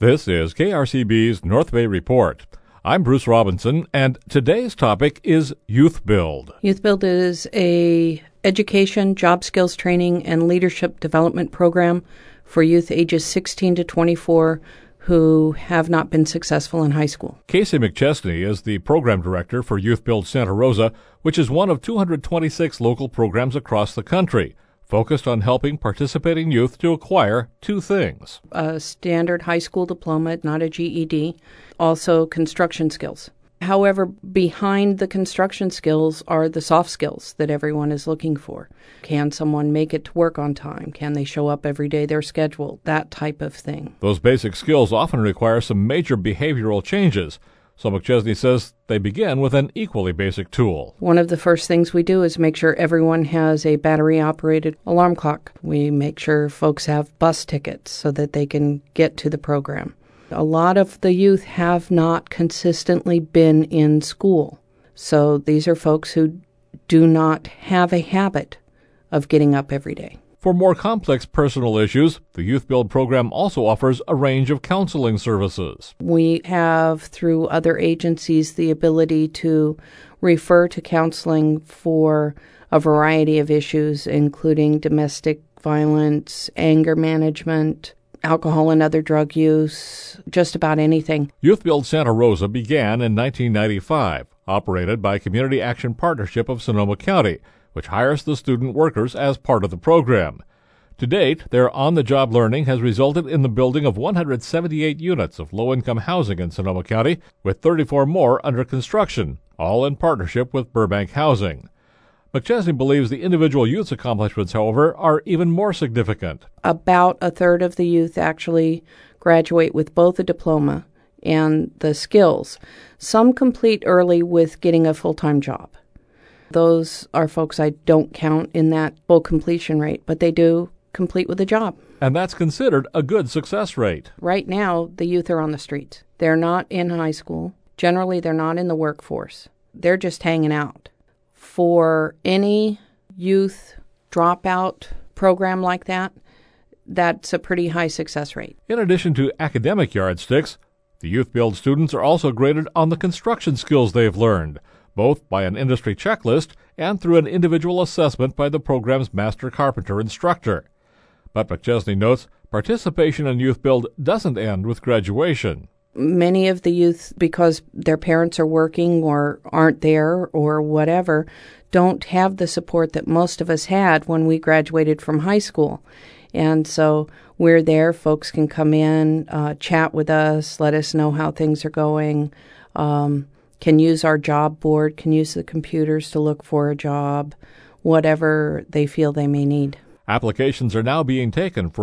This is KRCB's North Bay Report. I'm Bruce Robinson, and today's topic is Youth Build. Youth Build is a education, job skills training, and leadership development program for youth ages 16 to 24 who have not been successful in high school. Casey McChesney is the program director for Youth Build Santa Rosa, which is one of 226 local programs across the country, focused on helping participating youth to acquire two things: A standard high school diploma, not a GED, also construction skills. However, behind the construction skills are the soft skills that everyone is looking for. Can someone make it to work on time? Can they show up every day they're scheduled? That type of thing. Those basic skills often require some major behavioral changes, so McChesney says they begin with an equally basic tool. One of the first things we do is make sure everyone has a battery-operated alarm clock. We make sure folks have bus tickets so that they can get to the program. A lot of the youth have not consistently been in school. So these are folks who do not have a habit of getting up every day. For more complex personal issues, the Youth Build program also offers a range of counseling services. We have, through other agencies, the ability to refer to counseling for a variety of issues, including domestic violence, anger management, alcohol and other drug use, just about anything. Youth Build Santa Rosa began in 1995, operated by Community Action Partnership of Sonoma County, which hires the student workers as part of the program. To date, their on-the-job learning has resulted in the building of 178 units of low-income housing in Sonoma County, with 34 more under construction, all in partnership with Burbank Housing. McChesney believes the individual youth's accomplishments, however, are even more significant. About a third of the youth actually graduate with both a diploma and the skills. Some complete early with getting a full-time job. Those are folks I don't count in that full completion rate, but they do complete with a job. And that's considered a good success rate. Right now, the youth are on the streets. They're not in high school. Generally, they're not in the workforce. They're just hanging out. For any youth dropout program like that, that's a pretty high success rate. In addition to academic yardsticks, the Youth Build students are also graded on the construction skills they've learned, both by an industry checklist and through an individual assessment by the program's master carpenter instructor. But McChesney notes participation in Youth Build doesn't end with graduation. Many of the youth, because their parents are working or aren't there or whatever, don't have the support that most of us had when we graduated from high school. And so we're there. Folks can come in, chat with us, let us know how things are going, can use our job board, can use the computers to look for a job, whatever they feel they may need. Applications are now being taken for